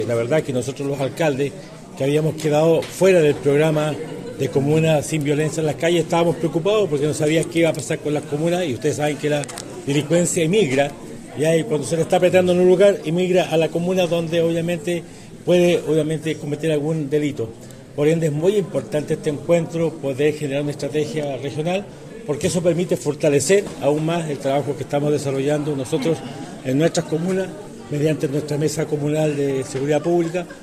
La verdad que nosotros los alcaldes, que habíamos quedado fuera del programa de comunas sin violencia en las calles, estábamos preocupados porque no sabíamos qué iba a pasar con las comunas y ustedes saben que la delincuencia emigra, y cuando se le está apretando en un lugar, emigra a la comuna donde obviamente puede cometer algún delito. Por ende es muy importante este encuentro, poder generar una estrategia regional, porque eso permite fortalecer aún más el trabajo que estamos desarrollando nosotros en nuestras comunas, mediante nuestra mesa comunal de seguridad pública,